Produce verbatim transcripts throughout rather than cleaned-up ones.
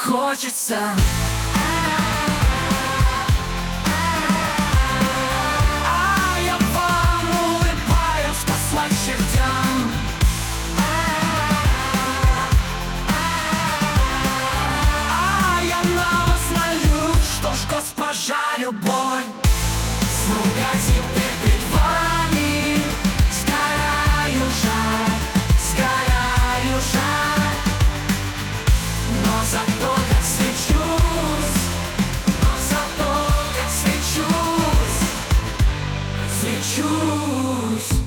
хочется. А я вам улыбаюсь по слащертям. А я на вас молюсь, что ж, госпожа любовь, слуга теперь пред вами. Сгораю жаль, сгораю жаль, но зато как свечусь, но зато как свечусь, свечусь.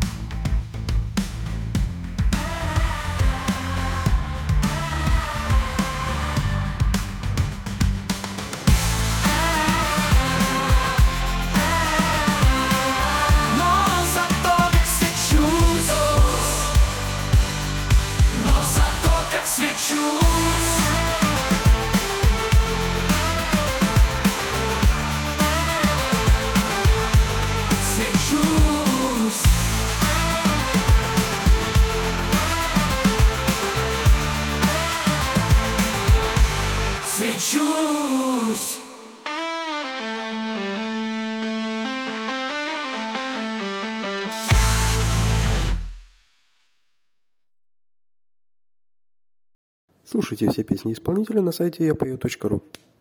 Свечусь. Слушайте все песни исполнителя на сайте я пою точка ру.